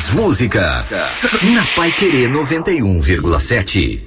Mais música na Paiquerê 91,7.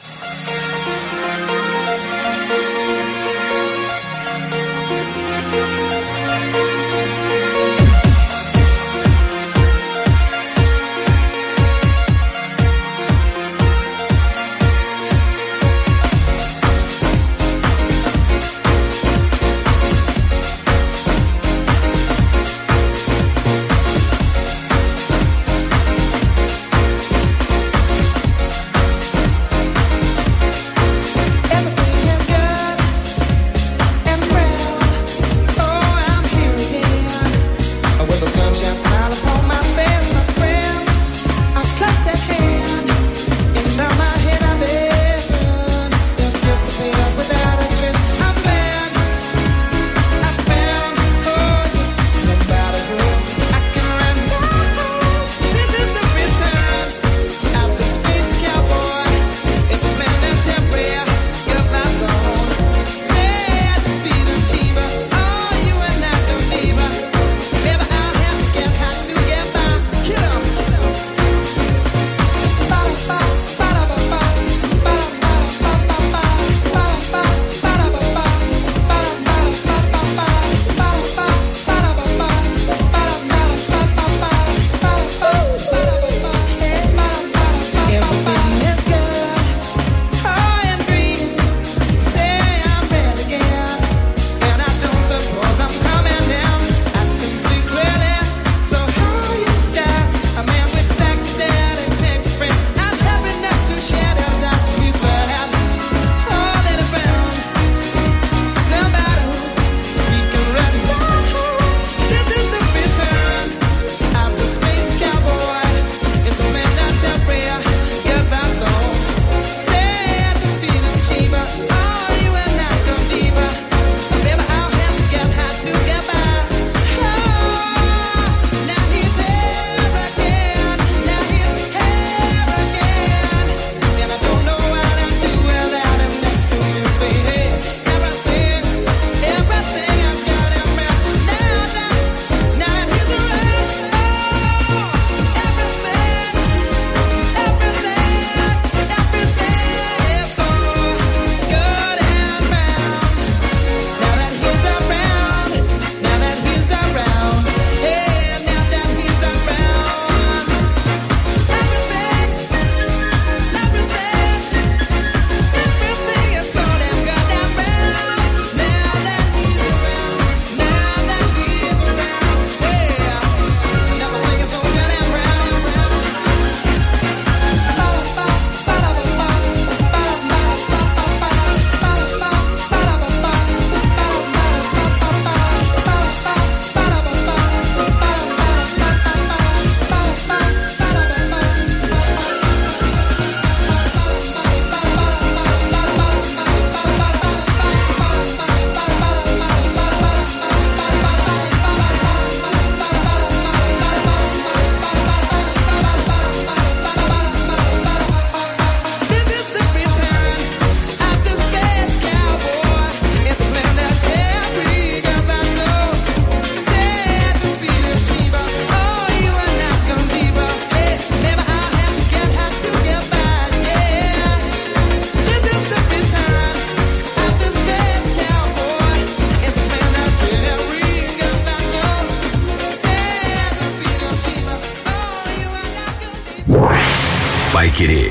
Paiquerê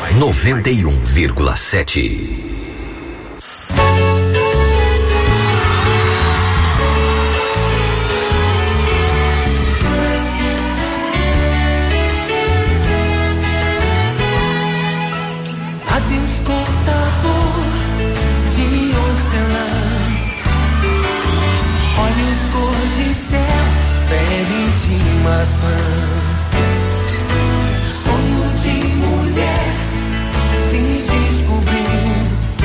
91,7. Sonho de mulher se descobriu.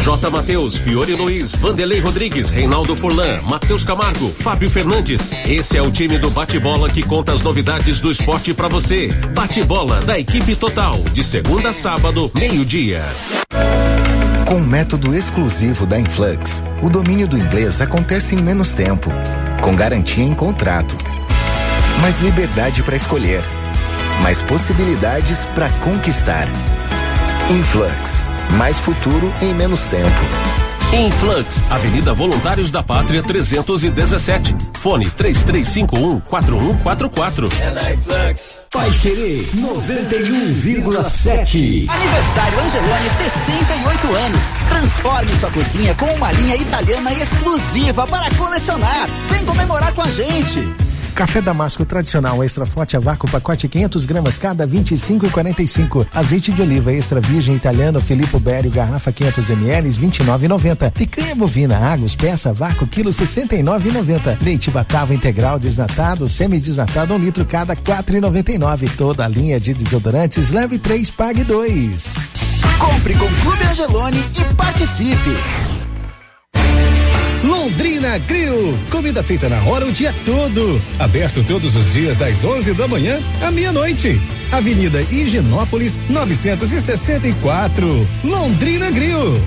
J. Matheus, Fiore Luiz, Vanderlei Rodrigues, Reinaldo Furlan, Matheus Camargo, Fábio Fernandes. Esse é o time do Bate-Bola que conta as novidades do esporte pra você. Bate-Bola da equipe total, de segunda a sábado, meio-dia. Com o método exclusivo da Influx, o domínio do inglês acontece em menos tempo, com garantia em contrato. Mais liberdade para escolher, mais possibilidades para conquistar. Influx, mais futuro em menos tempo. Influx, Avenida Voluntários da Pátria 317. Fone 3351-4144. É na Influx. Pai Querer 91,7. Aniversário Angelone, 68 anos. Transforme sua cozinha com uma linha italiana exclusiva para colecionar. Vem comemorar com a gente. Café Damasco tradicional extra forte a vácuo, pacote 500 gramas cada, 25,45. Azeite de oliva extra virgem italiano Filippo Berio, garrafa 500 ml, 29,90. Picanha bovina Agus, peça vácuo, quilo 69,90. Leite Batava integral desnatado, semi-desnatado 1 litro cada, 4,99. Toda a linha de desodorantes, leve 3, pague 2. Compre com Clube Angelone e participe. Londrina Grill, comida feita na hora o dia todo, aberto todos os dias das 11 da manhã à meia-noite. Avenida Higienópolis 964, Londrina Grill.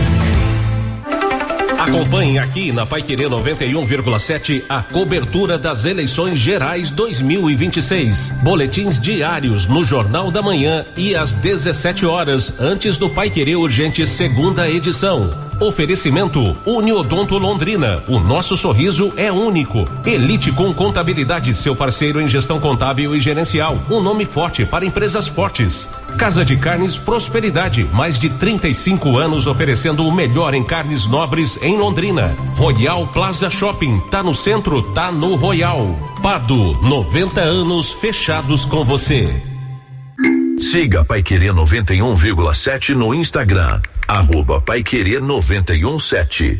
Acompanhe aqui na Pai Querer 91,7 a cobertura das eleições gerais 2026. Boletins diários no Jornal da Manhã e às 17 horas, antes do Pai Querer Urgente segunda edição. Oferecimento Uniodonto Londrina. O nosso sorriso é único. Elite com Contabilidade, seu parceiro em gestão contábil e gerencial. Um nome forte para empresas fortes. Casa de Carnes Prosperidade. Mais de 35 anos oferecendo o melhor em carnes nobres em Londrina. Royal Plaza Shopping. Tá no centro, tá no Royal. Pado, 90 anos fechados com você. Siga Pai Querer 91,7 no Instagram. Pai Querer 91,7.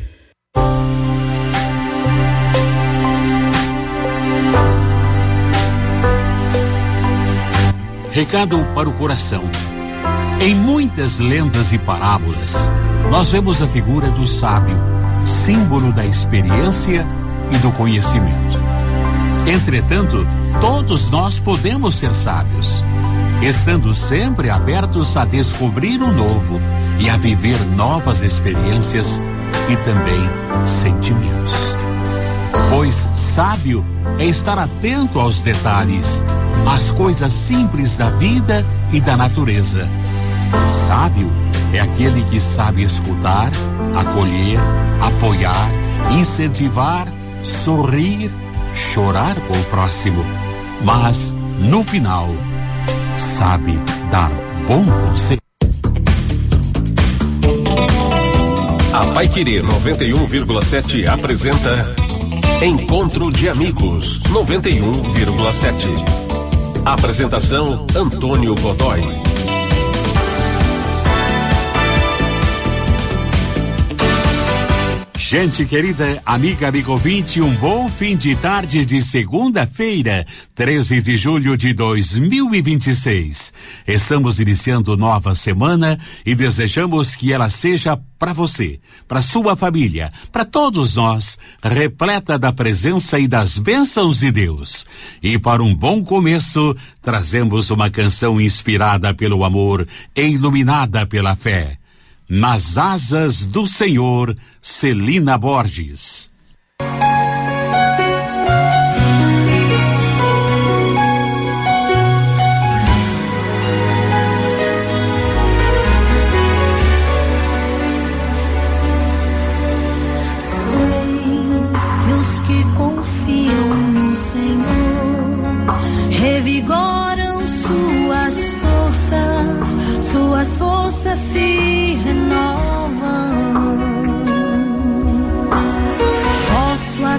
Recado para o coração. Em muitas lendas e parábolas, nós vemos a figura do sábio, símbolo da experiência e do conhecimento. Entretanto, todos nós podemos ser sábios, estando sempre abertos a descobrir o novo e a viver novas experiências e também sentimentos. Pois sábio é estar atento aos detalhes, às coisas simples da vida e da natureza. Sábio é aquele que sabe escutar, acolher, apoiar, incentivar, sorrir, chorar com o próximo, mas no final sabe dar bom conselho. A Pai Querer 91,7 apresenta Encontro de Amigos 91,7. Apresentação Antônio Godoy. Gente querida, amiga, amigo ouvinte, um bom fim de tarde de segunda-feira, 13 de julho de 2026. Estamos iniciando nova semana e desejamos que ela seja para você, para sua família, para todos nós, repleta da presença e das bênçãos de Deus. E para um bom começo, trazemos uma canção inspirada pelo amor e iluminada pela fé. Nas Asas do Senhor, Celina Borges. Revigoram suas forças se renovam. Posso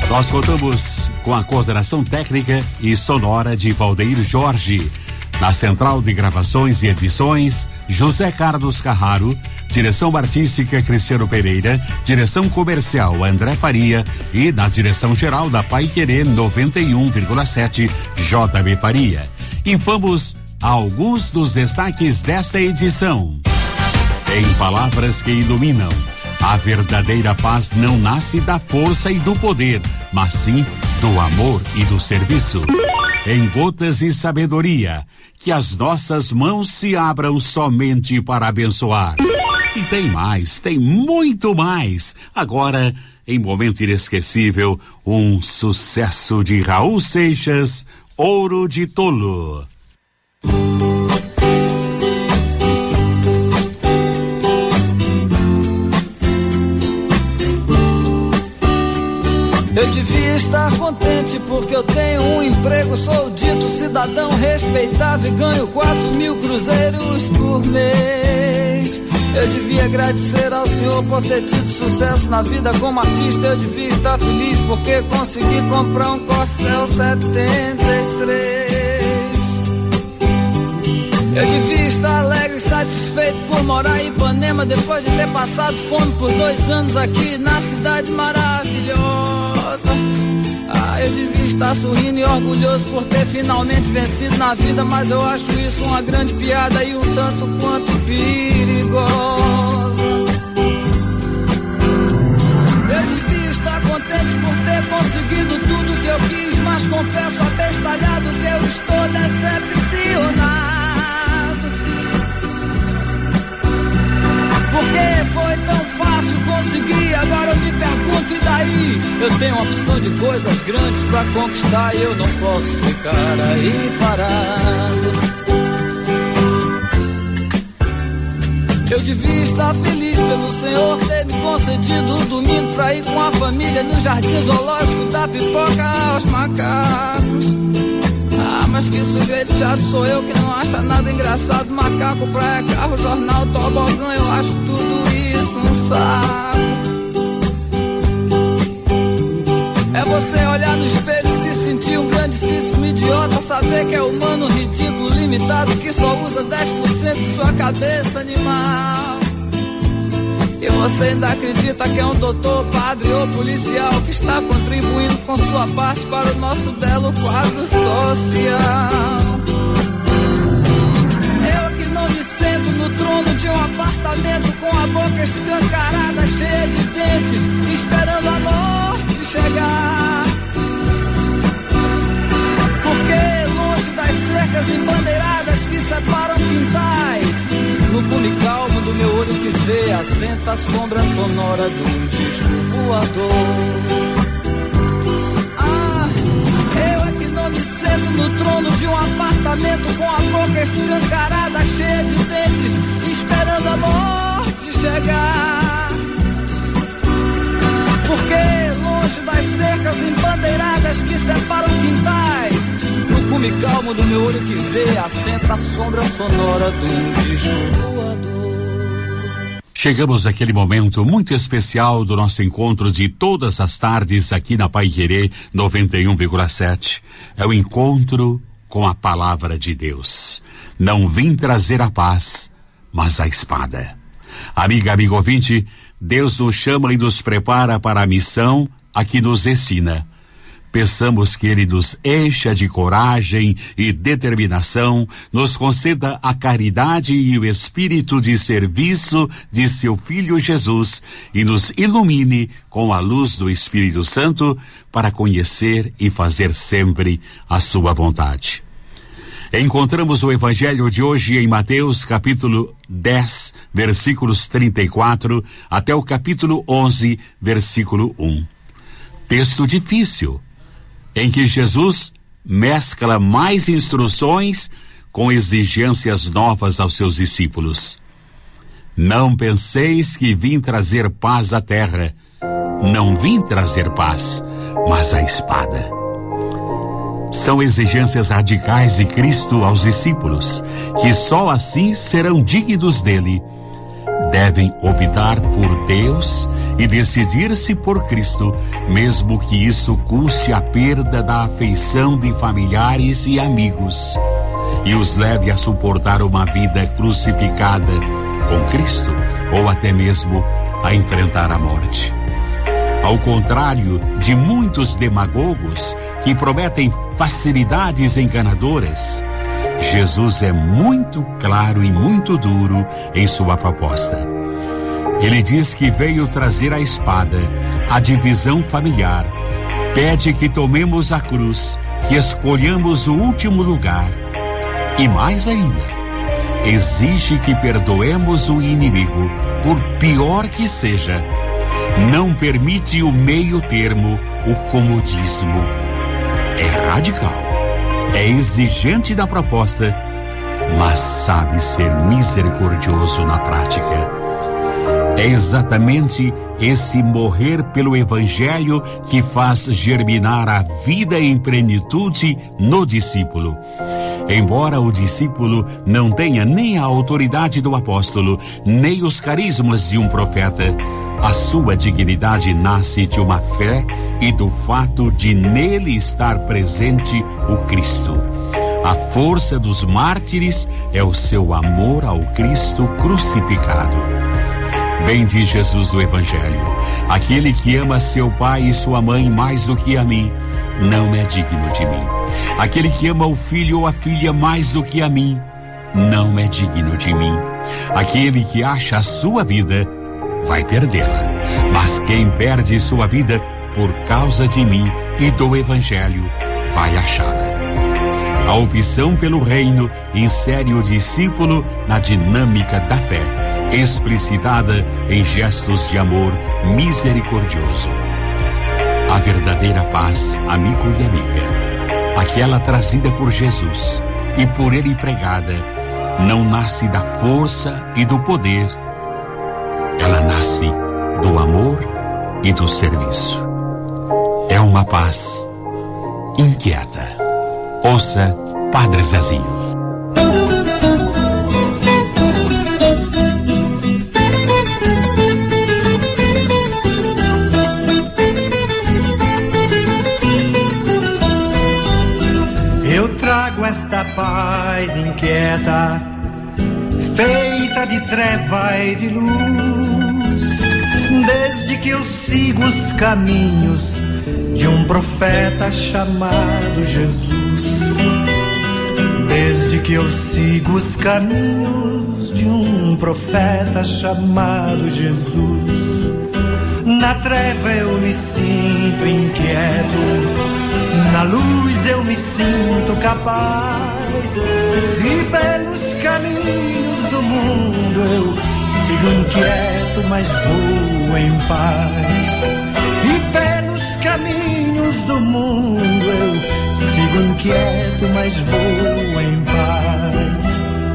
Nós contamos com a coordenação técnica e sonora de Valdeir Jorge. Na central de gravações e edições, José Carlos Carraro. Direção artística, Cristiano Pereira. Direção comercial, André Faria. E na direção geral da Paiquerê 91,7, JB Faria. Infamos alguns dos destaques desta edição. Em palavras que iluminam, a verdadeira paz não nasce da força e do poder, mas sim do amor e do serviço. Em gotas e sabedoria, que as nossas mãos se abram somente para abençoar. E tem mais, tem muito mais. Agora, em momento inesquecível, um sucesso de Raul Seixas, Ouro de Tolo. Eu devia estar contente porque eu tenho um emprego, sou dito cidadão respeitável e ganho 4.000 cruzeiros por mês. Eu devia agradecer ao Senhor por ter tido sucesso na vida como artista. Eu devia estar feliz porque consegui comprar um Corcel 73. Eu devia estar alegre e satisfeito por morar em Ipanema depois de ter passado fome por 2 anos aqui na cidade maravilhosa. Eu devia estar sorrindo e orgulhoso por ter finalmente vencido na vida, mas eu acho isso uma grande piada e um tanto quanto perigosa. Eu devia estar contente por ter conseguido tudo que eu quis, mas confesso abestalhado que eu estou decepcionado. Porque foi tão fácil conseguir, agora eu me pergunto, e daí? Eu tenho uma opção de coisas grandes pra conquistar e eu não posso ficar aí parado. Eu devia estar feliz pelo Senhor ter me concedido um domingo pra ir com a família no jardim zoológico, dar pipoca aos macacos. Mas que sujeito chato sou eu que não acha nada engraçado. Macaco, praia, carro, jornal, tobogã, eu acho tudo isso um saco. É você olhar no espelho e se sentir um grandíssimo idiota, saber que é humano, ridículo, limitado, que só usa 10% de sua cabeça animal. E você ainda acredita que é um doutor, padre ou policial que está contribuindo com sua parte para o nosso belo quadro social. Eu que não me sento no trono de um apartamento com a boca escancarada, cheia de dentes, esperando a morte chegar. Porque longe das cercas embandeiradas que separam quintais, no cume calmo do meu olho que vê, assenta a sombra sonora de um disco voador. Eu é que não me sento no trono de um apartamento com a boca escancarada, cheia de dentes, esperando a morte chegar. Porque longe das cercas embandeiradas que separam quintais, no cume calmo do meu olho que vê, assenta a sombra sonora de um disco voador. Chegamos àquele momento muito especial do nosso encontro de todas as tardes aqui na Paiquerê 91,7. É o encontro com a palavra de Deus. Não vim trazer a paz, mas a espada. Amiga, amigo ouvinte, Deus nos chama e nos prepara para a missão a que nos ensina. Peçamos que Ele nos encha de coragem e determinação, nos conceda a caridade e o espírito de serviço de seu Filho Jesus e nos ilumine com a luz do Espírito Santo para conhecer e fazer sempre a sua vontade. Encontramos o Evangelho de hoje em Mateus capítulo 10, versículos 34 até o capítulo 11, versículo 1. Texto difícil, em que Jesus mescla mais instruções com exigências novas aos seus discípulos. Não penseis que vim trazer paz à terra. Não vim trazer paz, mas a espada. São exigências radicais de Cristo aos discípulos, que só assim serão dignos dele. Devem optar por Deus e decidir-se por Cristo, mesmo que isso custe a perda da afeição de familiares e amigos, e os leve a suportar uma vida crucificada com Cristo, ou até mesmo a enfrentar a morte. Ao contrário de muitos demagogos que prometem facilidades enganadoras, Jesus é muito claro e muito duro em sua proposta. Ele diz que veio trazer a espada, a divisão familiar, pede que tomemos a cruz, que escolhamos o último lugar e mais ainda, exige que perdoemos o inimigo, por pior que seja. Não permite o meio termo, o comodismo. É radical, é exigente na proposta, mas sabe ser misericordioso na prática. É exatamente esse morrer pelo Evangelho que faz germinar a vida em plenitude no discípulo. Embora o discípulo não tenha nem a autoridade do apóstolo, nem os carismas de um profeta, a sua dignidade nasce de uma fé e do fato de nele estar presente o Cristo. A força dos mártires é o seu amor ao Cristo crucificado. Bem diz Jesus do Evangelho: aquele que ama seu pai e sua mãe mais do que a mim, não é digno de mim. Aquele que ama o filho ou a filha mais do que a mim, não é digno de mim. Aquele que acha a sua vida, vai perdê-la. Mas quem perde sua vida por causa de mim e do Evangelho, vai achá-la. A opção pelo reino insere o discípulo na dinâmica da fé, explicitada em gestos de amor misericordioso. A verdadeira paz, amigo e amiga, aquela trazida por Jesus e por ele pregada, não nasce da força e do poder, ela nasce do amor e do serviço. É uma paz inquieta. Ouça Padre Zezinho. Eu trago esta paz inquieta, feita de treva e de luz, desde que eu sigo os caminhos de um profeta chamado Jesus. Desde que eu sigo os caminhos de um profeta chamado Jesus. Na treva eu me sinto inquieto, na luz eu me sinto capaz, e pelos caminhos do mundo eu sigo inquieto, mas vou em paz. E pelos caminhos do mundo eu sigo inquieto, mas vou em paz.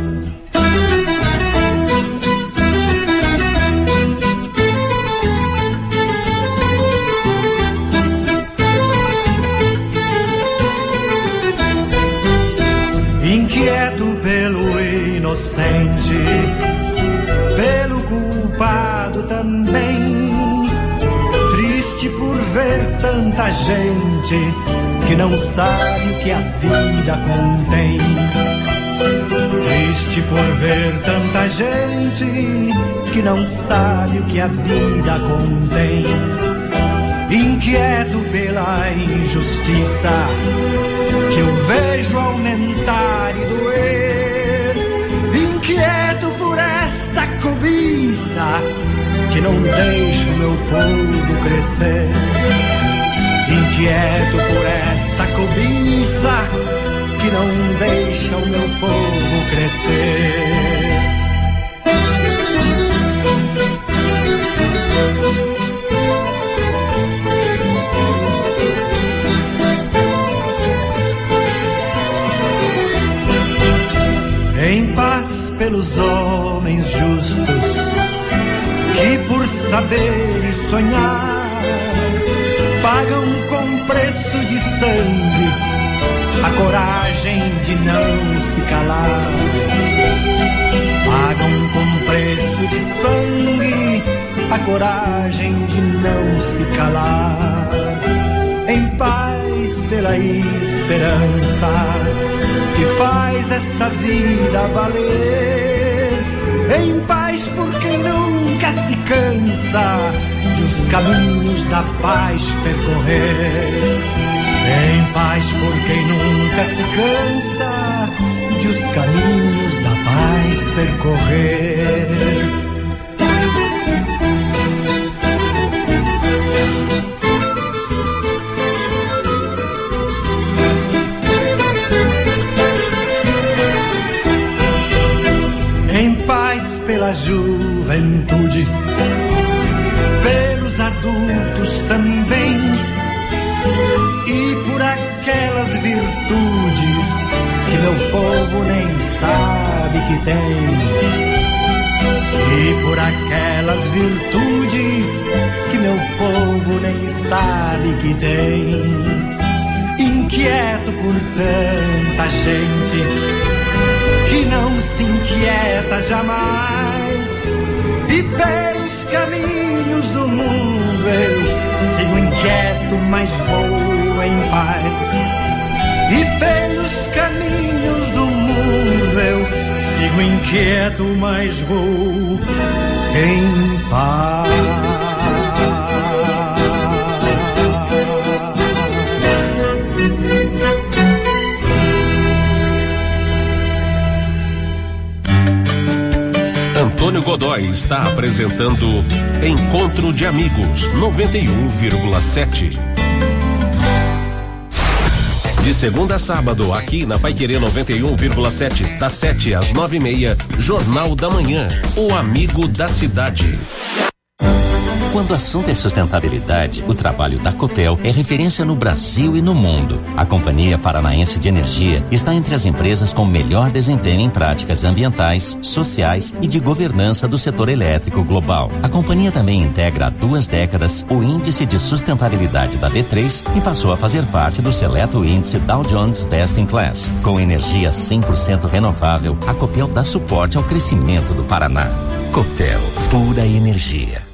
Inquieto pelo inocente, pelo culpado também, triste por ver tanta gente que não sabe o que a vida contém. Triste por ver tanta gente que não sabe o que a vida contém. Inquieto pela injustiça que eu vejo aumentar e doer. Inquieto por esta cobiça que não deixa o meu povo crescer. Inquieto por esta cobiça que não deixa o meu povo crescer. Em paz pelos homens justos que por saber e sonhar pagam com preço de sangue a coragem de não se calar. Pagam com preço de sangue a coragem de não se calar, em paz pela esperança que faz esta vida valer, em paz por quem nunca se cansa de os caminhos da paz percorrer, em paz por quem nunca se cansa de os caminhos da paz percorrer. Em paz pela juventude, pelos adultos também, e por aquelas virtudes que meu povo nem sabe que tem, e por aquelas virtudes que meu povo nem sabe que tem, inquieto por tanta gente que não se inquieta jamais, e pelos caminhos do mundo eu sigo inquieto, mas vou em paz, e pelos caminhos do mundo eu sigo inquieto, mas vou em paz. Antônio Godoy está apresentando Encontro de Amigos 91,7. De segunda a sábado, aqui na Paiquerê 91,7, das 7 às 9:30, Jornal da Manhã, o amigo da cidade. Quando o assunto é sustentabilidade, o trabalho da Copel é referência no Brasil e no mundo. A Companhia Paranaense de Energia está entre as empresas com melhor desempenho em práticas ambientais, sociais e de governança do setor elétrico global. A companhia também integra há 2 décadas o Índice de Sustentabilidade da B3 e passou a fazer parte do seleto índice Dow Jones Best in Class. Com energia 100% renovável, a Copel dá suporte ao crescimento do Paraná. Copel, pura energia.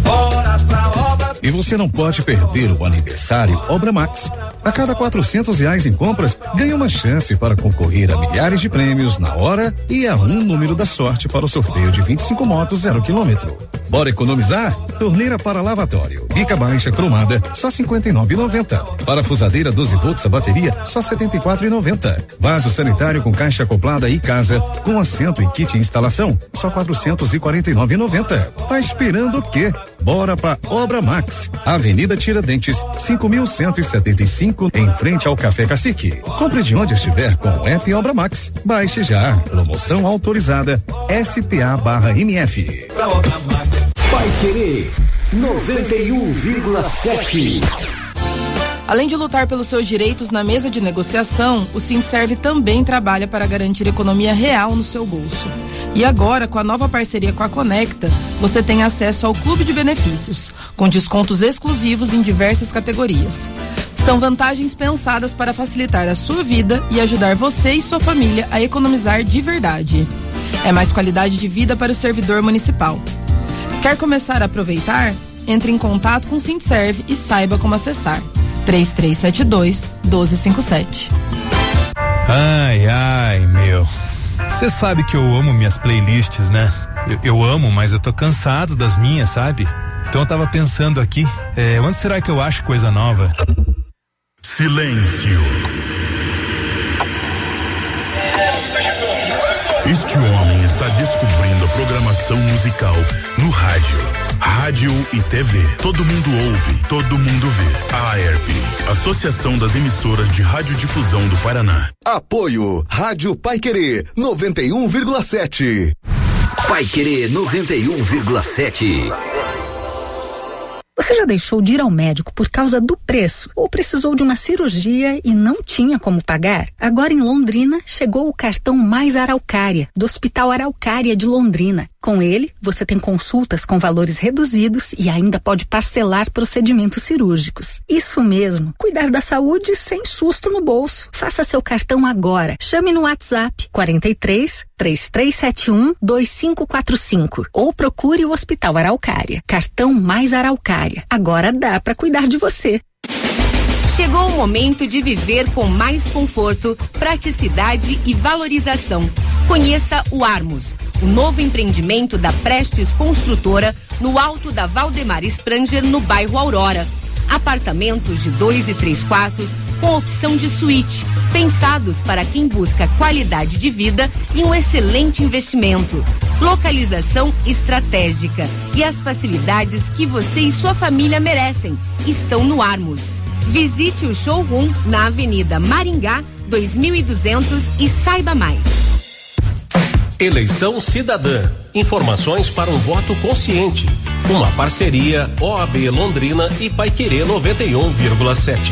E você não pode perder o aniversário Obra Max. A cada R$400 em compras, ganha uma chance para concorrer a milhares de prêmios na hora e a um número da sorte para o sorteio de 25 motos 0 km. Bora economizar? Torneira para lavatório, bica baixa cromada, só R$59,90. Parafusadeira 12 volts a bateria, só R$74,90. Vaso sanitário com caixa acoplada e casa, com assento e kit instalação, só R$449,90. Tá esperando o quê? Bora pra Obra Max, Avenida Tiradentes, 5.175, em frente ao Café Cacique. Compre de onde estiver com o app Obra Max. Baixe já. Promoção autorizada SPA/MF. Paiquerê 91,7. Além de lutar pelos seus direitos na mesa de negociação, o Sindserv também trabalha para garantir economia real no seu bolso. E agora, com a nova parceria com a Conecta, você tem acesso ao Clube de Benefícios, com descontos exclusivos em diversas categorias. São vantagens pensadas para facilitar a sua vida e ajudar você e sua família a economizar de verdade. É mais qualidade de vida para o servidor municipal. Quer começar a aproveitar? Entre em contato com o Sindserv e saiba como acessar. 3372-1257. Ai, meu. Você sabe que eu amo minhas playlists, né? Eu amo, mas eu tô cansado das minhas, sabe? Então eu tava pensando aqui, onde será que eu acho coisa nova? Silêncio. Este homem está descobrindo a programação musical no rádio e TV. Todo mundo ouve, todo mundo vê. A AERP, Associação das Emissoras de Radiodifusão do Paraná. Apoio Rádio Paiquerê 91,7. Paiquerê 91,7. Você já deixou de ir ao médico por causa do preço ou precisou de uma cirurgia e não tinha como pagar? Agora em Londrina chegou o cartão Mais Araucária, do Hospital Araucária de Londrina. Com ele, você tem consultas com valores reduzidos e ainda pode parcelar procedimentos cirúrgicos. Isso mesmo, cuidar da saúde sem susto no bolso. Faça seu cartão agora. Chame no WhatsApp 43 3371 2545 ou procure o Hospital Araucária. Cartão Mais Araucária. Agora dá para cuidar de você. Chegou o momento de viver com mais conforto, praticidade e valorização. Conheça o Armos, o novo empreendimento da Prestes Construtora no alto da Valdemar Spranger, no bairro Aurora. Apartamentos de 2 e 3 quartos com opção de suíte, pensados para quem busca qualidade de vida e um excelente investimento. Localização estratégica e as facilidades que você e sua família merecem estão no Armos. Visite o showroom na Avenida Maringá 2200 e saiba mais. Eleição Cidadã. Informações para um voto consciente. Uma parceria OAB Londrina e Paiquerê 91,7.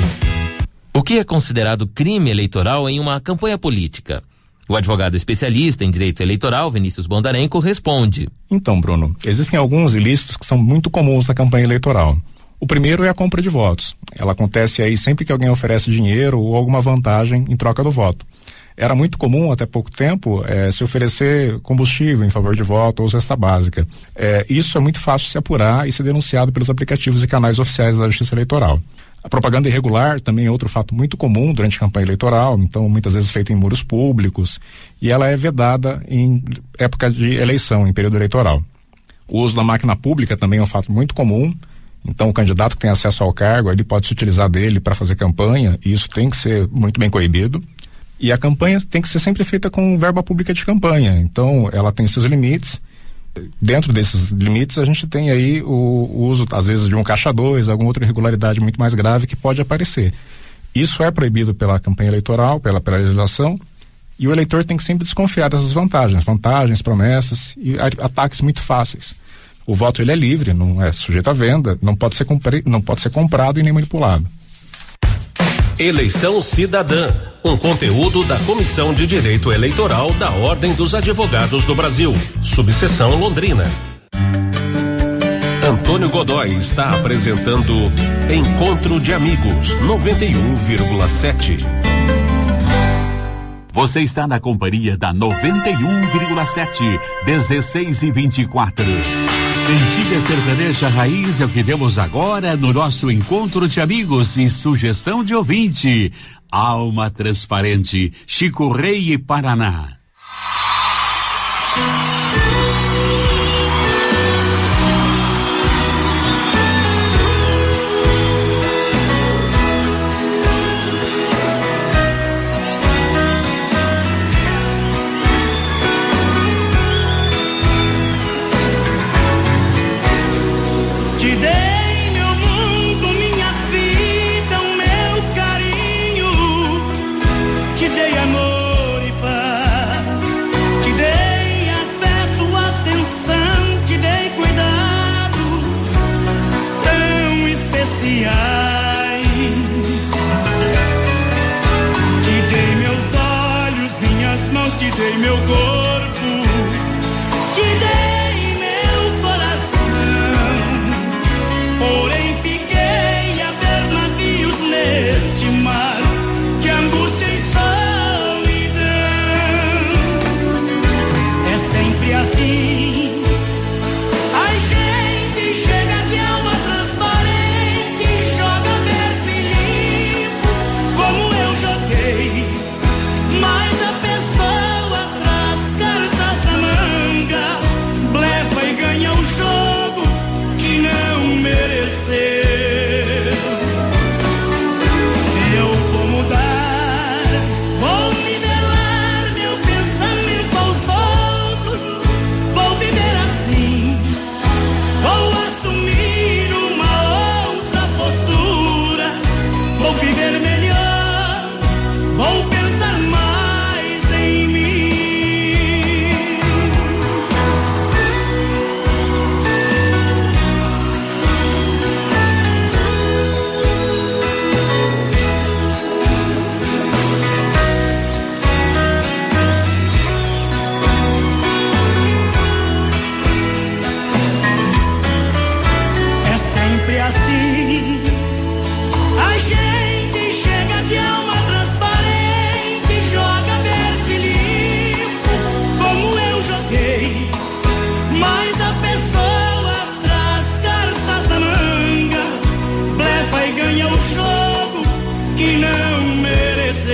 O que é considerado crime eleitoral em uma campanha política? O advogado especialista em direito eleitoral, Vinícius Bondarenko, responde. Então, Bruno, existem alguns ilícitos que são muito comuns na campanha eleitoral. O primeiro é a compra de votos. Ela acontece aí sempre que alguém oferece dinheiro ou alguma vantagem em troca do voto. Era muito comum, até pouco tempo, se oferecer combustível em favor de voto ou cesta básica. Isso é muito fácil de se apurar e ser denunciado pelos aplicativos e canais oficiais da Justiça Eleitoral. A propaganda irregular também é outro fato muito comum durante a campanha eleitoral, então muitas vezes feita em muros públicos, e ela é vedada em época de eleição, em período eleitoral. O uso da máquina pública também é um fato muito comum. Então, o candidato que tem acesso ao cargo, ele pode se utilizar dele para fazer campanha, e isso tem que ser muito bem coibido. E a campanha tem que ser sempre feita com verba pública de campanha. Então, ela tem seus limites. Dentro desses limites, a gente tem aí o uso, às vezes, de um caixa 2, alguma outra irregularidade muito mais grave que pode aparecer. Isso é proibido pela campanha eleitoral, pela legislação, e o eleitor tem que sempre desconfiar dessas vantagens, promessas e ataques muito fáceis. O voto ele é livre, não é sujeito à venda, não pode ser comprado e nem manipulado. Eleição Cidadã, um conteúdo da Comissão de Direito Eleitoral da Ordem dos Advogados do Brasil, subseção Londrina. Antônio Godoy está apresentando Encontro de Amigos 91,7. Você está na companhia da 91,7, 16h24. Cantiga sertaneja raiz é o que temos agora no nosso Encontro de Amigos e sugestão de ouvinte. Alma Transparente, Chico Rei e Paraná. Mas a pessoa traz que não mereceu.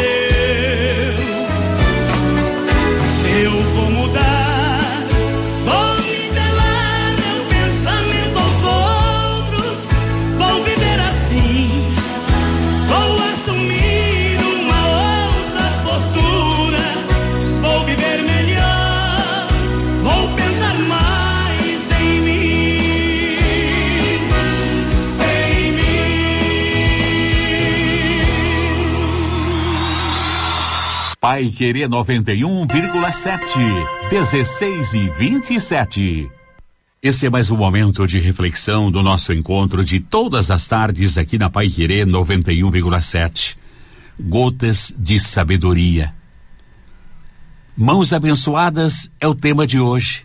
Eu vou mudar, vou nivelar meu pensamento aos outros, vou viver assim, vou assumir uma outra postura, vou viver melhor, vou pensar mais em mim, em Pai Querer 91,7, 16h27. Esse é mais um momento de reflexão do nosso encontro de todas as tardes aqui na Pai Querer 91,7. Gotas de sabedoria. Mãos abençoadas é o tema de hoje.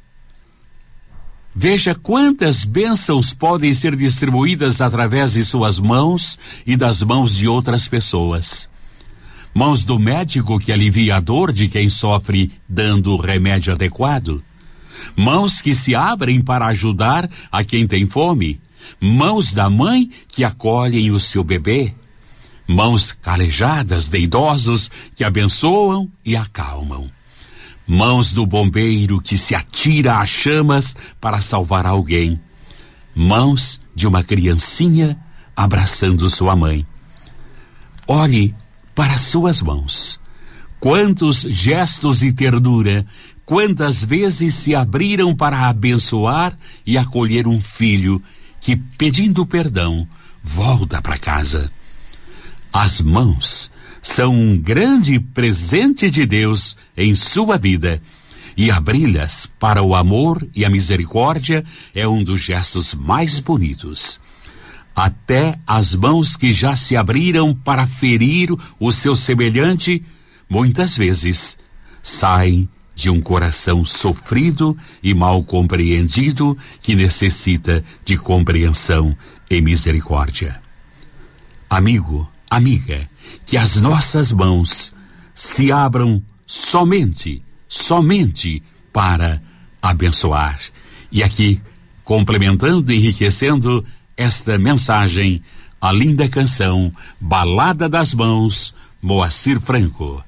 Veja quantas bênçãos podem ser distribuídas através de suas mãos e das mãos de outras pessoas. Mãos do médico que alivia a dor de quem sofre dando o remédio adequado. Mãos que se abrem para ajudar a quem tem fome. Mãos da mãe que acolhem o seu bebê. Mãos calejadas de idosos que abençoam e acalmam. Mãos do bombeiro que se atira às chamas para salvar alguém. Mãos de uma criancinha abraçando sua mãe. Olhe para suas mãos. Quantos gestos de ternura, quantas vezes se abriram para abençoar e acolher um filho que, pedindo perdão, volta para casa. As mãos são um grande presente de Deus em sua vida, e abri-las para o amor e a misericórdia é um dos gestos mais bonitos. Até as mãos que já se abriram para ferir o seu semelhante, muitas vezes saem de um coração sofrido e mal compreendido que necessita de compreensão e misericórdia. Amigo, amiga, que as nossas mãos se abram somente para abençoar. E aqui, complementando e enriquecendo esta mensagem, a linda canção Balada das Mãos, Moacir Franco.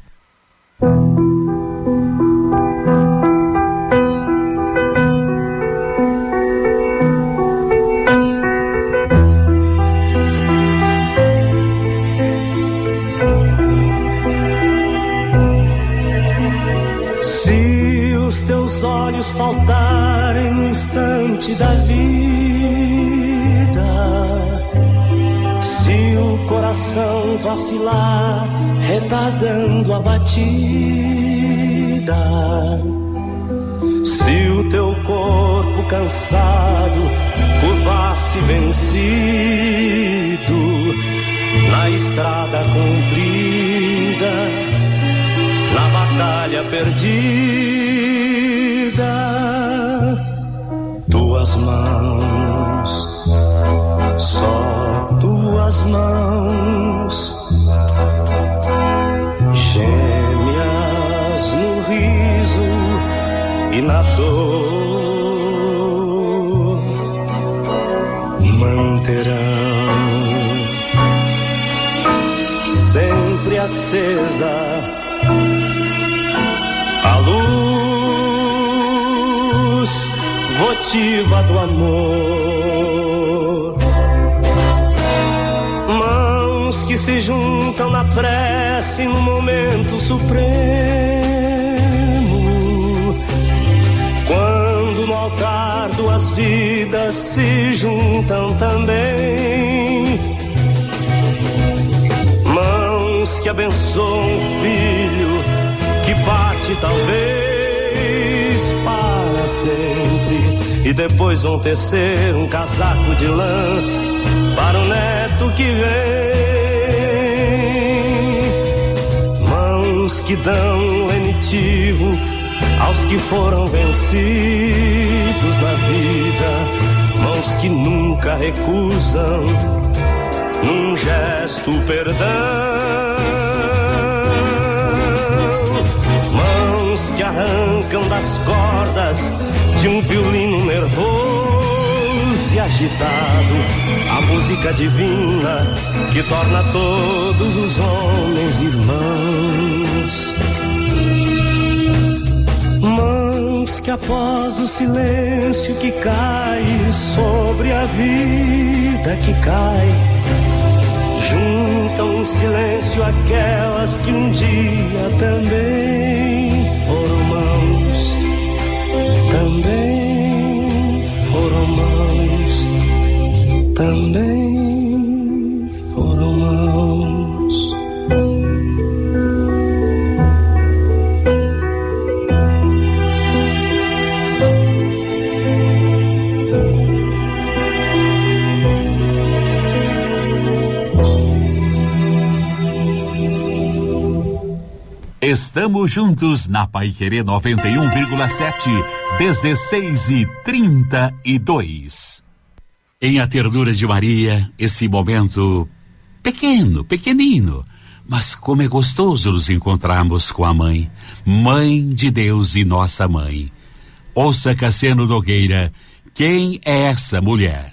Se os teus olhos faltarem no instante da vida, se o coração vacilar, retardando a batida, se o teu corpo cansado curvar-se vencido na estrada comprida, na batalha perdida, tuas mãos, só tuas mãos, gêmeas no riso e na dor, manterão sempre acesa a luz votiva do amor. Mãos que se juntam na prece no momento supremo, quando no altar duas vidas se juntam também. Mãos que abençoam o filho que parte talvez para sempre, e depois vão tecer um casaco de lã para o neto que vem. Mãos que dão lenitivo aos que foram vencidos na vida, mãos que nunca recusam num gesto perdão. Mãos que arrancam das cordas de um violino nervoso doce e agitado, a música divina que torna todos os homens irmãos. Mãos que após o silêncio que cai sobre a vida que cai, juntam em silêncio aquelas que um dia também foram mãos, também foram mãos, também foram mãos. Estamos juntos na Paiquerê 91,7, 16h32. Em A Ternura de Maria, esse momento pequenino, mas como é gostoso nos encontrarmos com a mãe, Mãe de Deus e nossa mãe. Ouça Cassiano Nogueira, quem é essa mulher?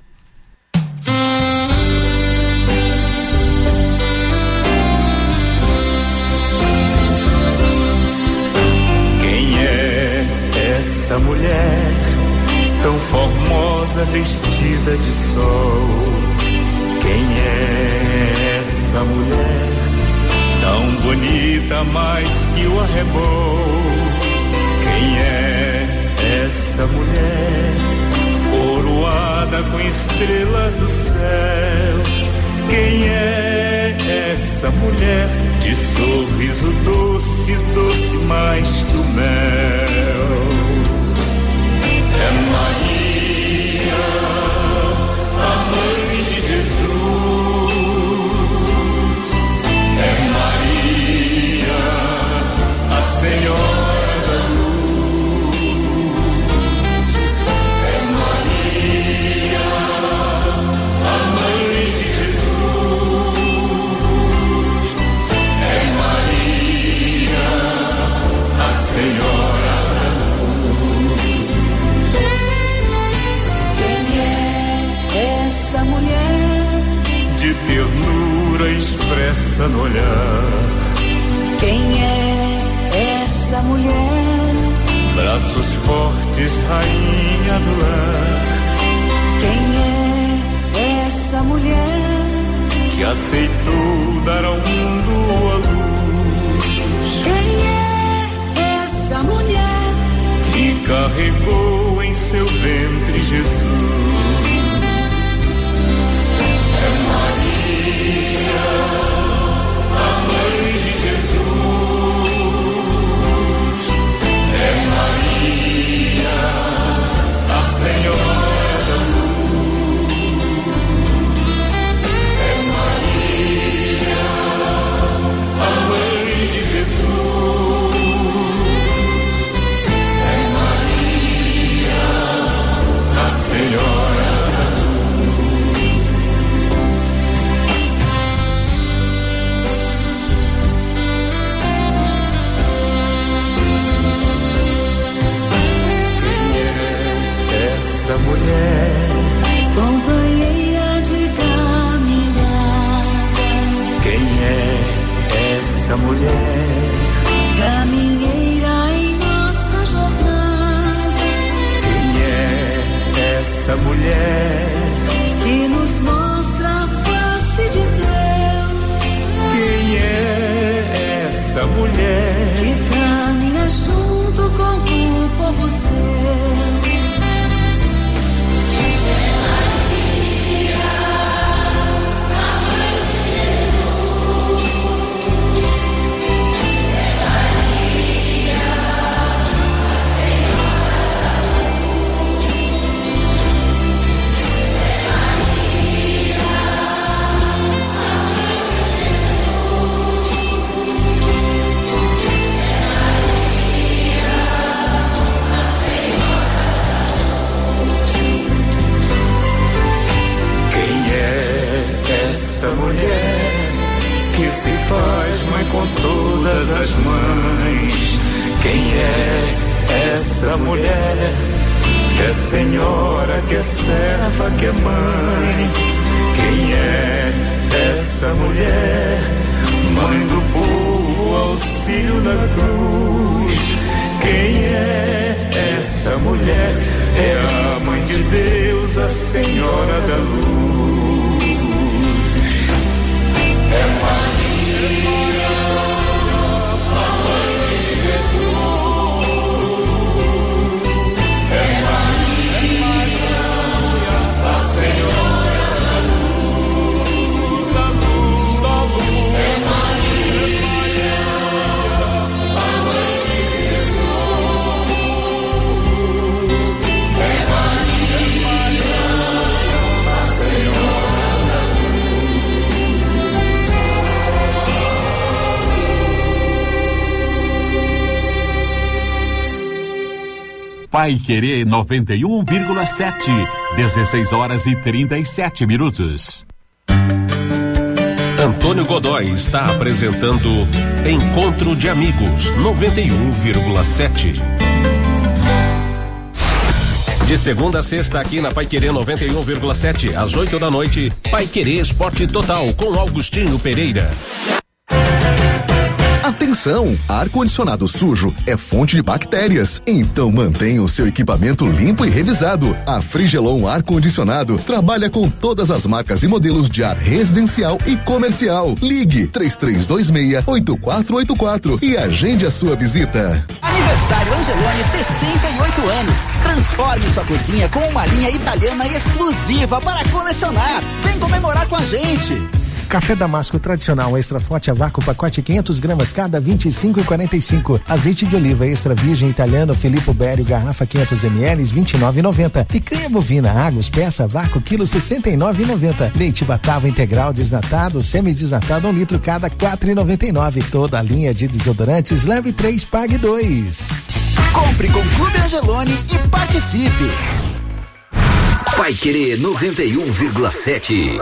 Essa mulher tão formosa vestida de sol, quem é essa mulher tão bonita mais que o arrebol? Quem é essa mulher coroada com estrelas do céu? Quem é essa mulher de sorriso doce, doce mais que o mel? É Maria, a mãe de Jesus. É Maria, a Senhora da Luz. É Maria, a mãe de Jesus. É Maria, a Senhora da Luz. Essa mulher De ternura expressa no olhar. Quem é essa mulher? Braços fortes, rainha do lar. Quem é essa mulher? Que aceitou dar ao mundo a luz. Quem é essa mulher? Que carregou em seu ventre Jesus. É Maria, a mãe de Jesus. É Maria, a Senhora da Luz. É Maria, a mãe de Jesus. É Maria, a Senhora da essa mulher, companheira de caminhada. quem é essa mulher? Caminheira em nossa jornada. Quem é essa mulher? Que nos mostra a face de Deus. Quem é essa mulher? Que caminha junto com o povo seu. Essa mulher que se faz mãe com todas as mães. Quem é essa mulher que é senhora, que é serva, que é mãe. Quem é essa mulher? Mãe do povo, auxílio na cruz. Quem é essa mulher? É a mãe de Deus, a senhora da luz. É Maria, a mãe de Jesus. É Maria, a senhora da luz, da luz, da luz. É Maria, a mãe de Jesus. É Maria, a senhora da Pai Querer 91,7, 16 horas e 37 minutos. Antônio Godoy está apresentando Encontro de Amigos 91,7. De segunda a sexta aqui na Pai Querer 91,7, às 8 da noite, Pai Querer Esporte Total com Augustinho Pereira. Atenção! Ar-condicionado sujo é fonte de bactérias. Então mantenha o seu equipamento limpo e revisado. A Frigelon Ar-Condicionado trabalha com todas as marcas e modelos de ar residencial e comercial. Ligue 3326-8484 e agende a sua visita. Aniversário Angeloni, 68 anos. Transforme sua cozinha com uma linha italiana exclusiva para colecionar. Vem comemorar com a gente. Café Damasco tradicional extra forte a vácuo, pacote 500 gramas cada, 25,45. Azeite de oliva extra virgem italiano Filippo Bério, garrafa 500 ml, 29,90. Picanha bovina Águas, peça vácuo, quilo 69,90. Leite Batava integral desnatado, semi-desnatado 1 litro cada, 4,99. Toda a linha de desodorantes, leve 3, pague 2. Compre com Clube Angeloni e participe. Pai Querer 91,7.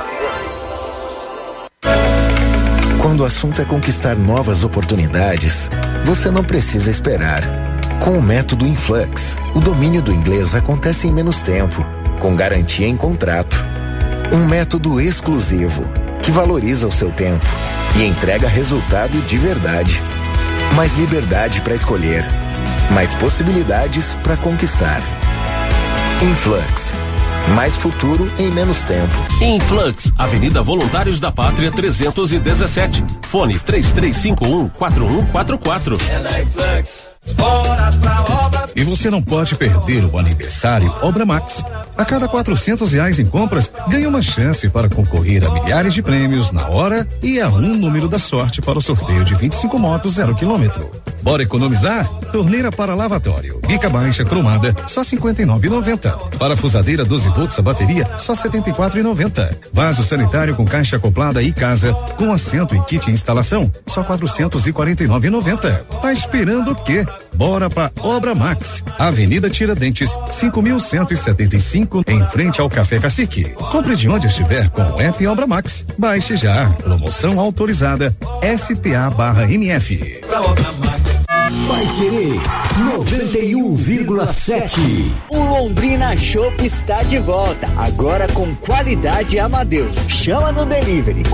Quando o assunto é conquistar novas oportunidades, você não precisa esperar. Com o método Influx, o domínio do inglês acontece em menos tempo, com garantia em contrato. Um método exclusivo, que valoriza o seu tempo e entrega resultado de verdade. Mais liberdade para escolher, mais possibilidades para conquistar. Influx. Mais futuro em menos tempo. Influx, Avenida Voluntários da Pátria 317. Fone 3351-4144. Bora pra obra. E você não pode perder o aniversário Obra Max. A cada R$400 em compras, ganha uma chance para concorrer a milhares de prêmios na hora e a um número da sorte para o sorteio de 25 motos 0 km. Bora economizar? Torneira para lavatório, bica baixa cromada, só R$59,90. Parafusadeira 12 volts a bateria, só R$74,90. Vaso sanitário com caixa acoplada e casa, com assento e kit instalação, só R$449,90. Tá esperando o quê? Bora pra Obra Max, Avenida Tiradentes, 5.175, em frente ao Café Cacique. Compre de onde estiver com o app Obra Max. Baixe já. Promoção autorizada SPA/MF. Vai Querer 91,7. O Londrina Chopp está de volta, agora com qualidade Amadeus. Chama no delivery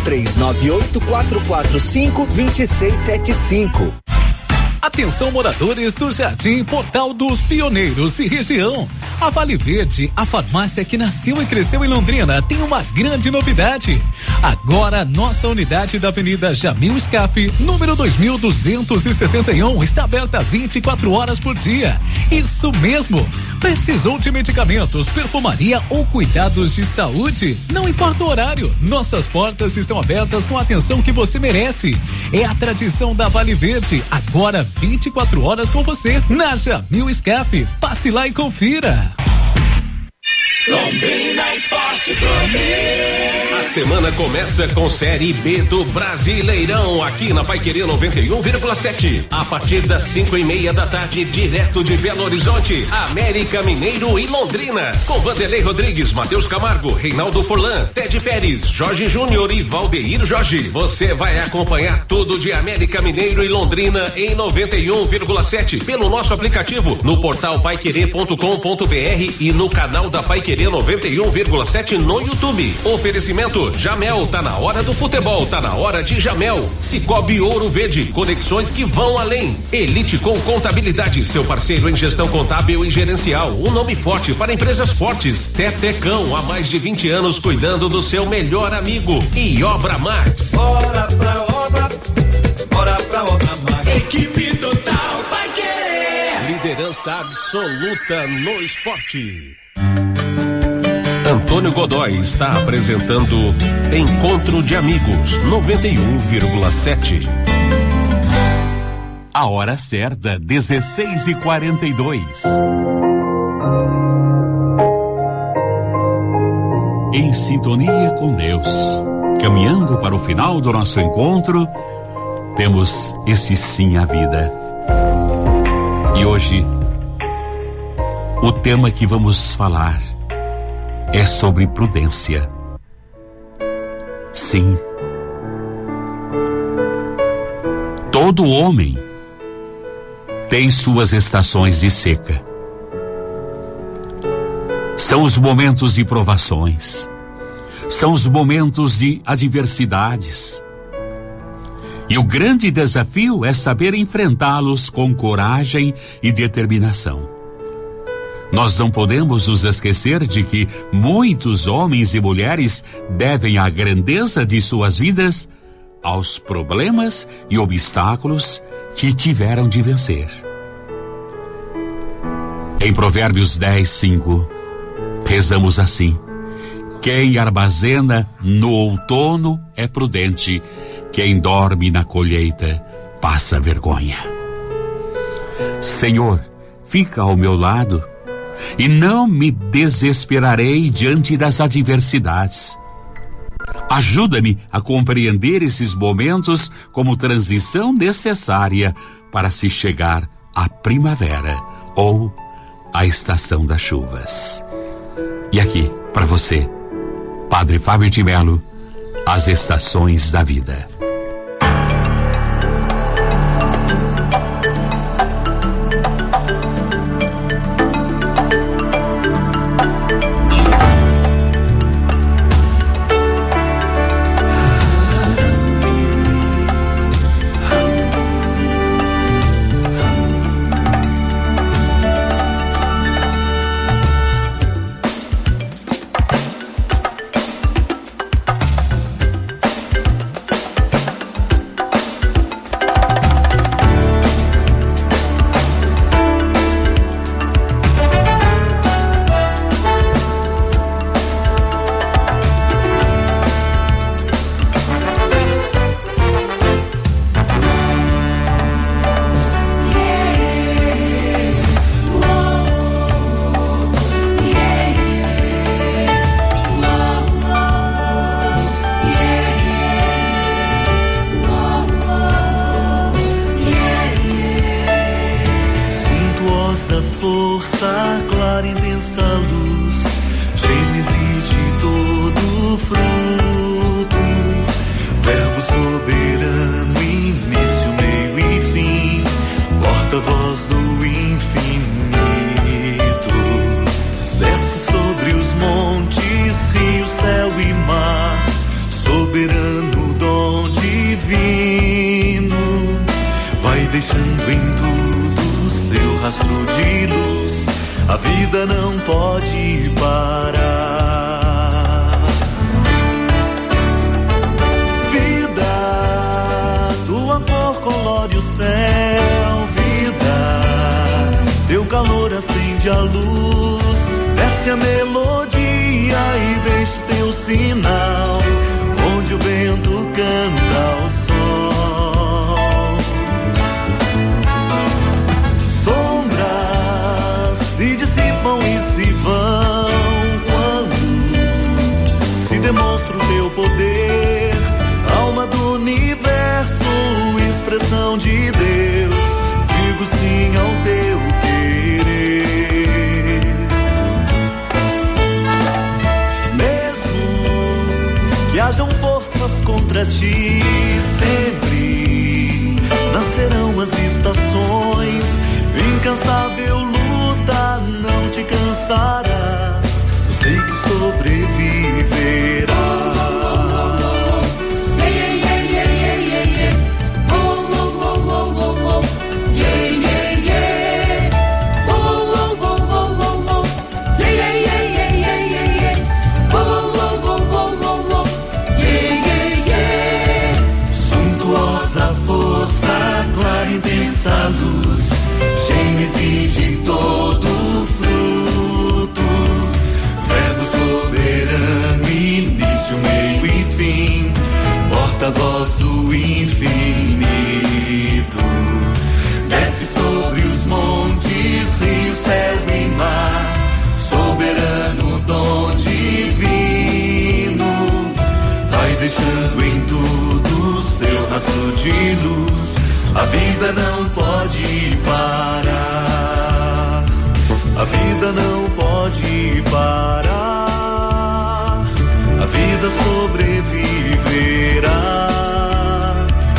4398-445-2675. Atenção, moradores do Jardim Portal dos Pioneiros e região. A Vale Verde, a farmácia que nasceu e cresceu em Londrina, tem uma grande novidade. Agora, nossa unidade da Avenida Jamil Scaff, número 2271, está aberta 24 horas por dia. Isso mesmo. Precisou de medicamentos, perfumaria ou cuidados de saúde? Não importa o horário, nossas portas estão abertas com a atenção que você merece. É a tradição da Vale Verde, agora 24 horas com você na Jamil Scaff. Passe lá e confira. Londrina Esporte Esporte Clube. A semana começa com Série B do Brasileirão aqui na Paiquerê 91,7. A partir das 5:30 da tarde, direto de Belo Horizonte, América Mineiro e Londrina. Com Vanderlei Rodrigues, Matheus Camargo, Reinaldo Forlan, Ted Pérez, Jorge Júnior e Valdeir Jorge. Você vai acompanhar tudo de América Mineiro e Londrina em 91,7 pelo nosso aplicativo, no portal paiquerê.com.br e no canal da Paiquerê 91,7 no YouTube. Oferecimento Jamel, tá na hora do futebol, tá na hora de Jamel. Cicobi Ouro Verde, conexões que vão além. Elite com Contabilidade, seu parceiro em gestão contábil e gerencial, um nome forte para empresas fortes. Tetecão, há mais de 20 anos cuidando do seu melhor amigo. E Obra Max. Bora pra obra, bora pra Obra Max. Equipe total vai querer. Liderança absoluta no esporte. Antônio Godoy está apresentando Encontro de Amigos 91,7. A hora certa, 16h42. Em sintonia com Deus, caminhando para o final do nosso encontro, temos esse sim à vida. E hoje, o tema que vamos falar é sobre prudência. Sim. Todo homem tem suas estações de seca. São os momentos de provações. São os momentos de adversidades. E o grande desafio é saber enfrentá-los com coragem e determinação. Nós não podemos nos esquecer de que muitos homens e mulheres devem a grandeza de suas vidas aos problemas e obstáculos que tiveram de vencer. Em Provérbios 10:5, rezamos assim: quem armazena no outono é prudente, quem dorme na colheita passa vergonha. Senhor, fica ao meu lado e não me desesperarei diante das adversidades. Ajuda-me a compreender esses momentos como transição necessária para se chegar à primavera ou à estação das chuvas. E aqui, para você, Padre Fábio de Melo, as estações da vida. Se dissipam e se vão quando bênção de Deus, digo sim ao teu querer. Mesmo que hajam forças contra ti, sempre nascerão as estações. Incansável luta, não te cansarás, eu sei que sobreviverás. Intensa luz, Gênesis de todo fruto, Verbo soberano, início, meio e fim, porta-voz do infinito. Desce sobre os montes, rio, céu e mar, soberano dom divino, vai deixando em tudo seu rastro de luz. A vida não